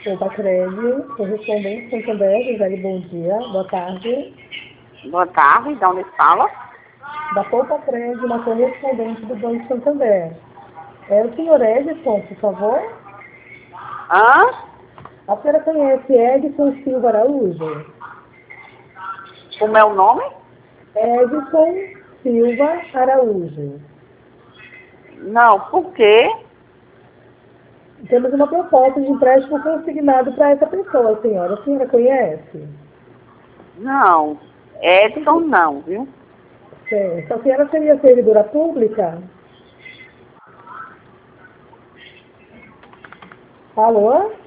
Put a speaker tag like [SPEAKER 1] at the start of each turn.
[SPEAKER 1] Cred, correspondente Santander, Gisele, bom dia, boa tarde.
[SPEAKER 2] Boa tarde, de onde fala?
[SPEAKER 1] Da Cred, uma correspondente do Banco Santander. É o senhor Edson, por favor?
[SPEAKER 2] Hã?
[SPEAKER 1] A senhora conhece Edson Silva Araújo?
[SPEAKER 2] Como é o nome?
[SPEAKER 1] Edson Silva Araújo.
[SPEAKER 2] Não, por quê?
[SPEAKER 1] Temos uma proposta de empréstimo consignado para essa pessoa, senhora. A senhora conhece?
[SPEAKER 2] Não, Edson não, viu?
[SPEAKER 1] Certo. A senhora seria servidora pública? Alô?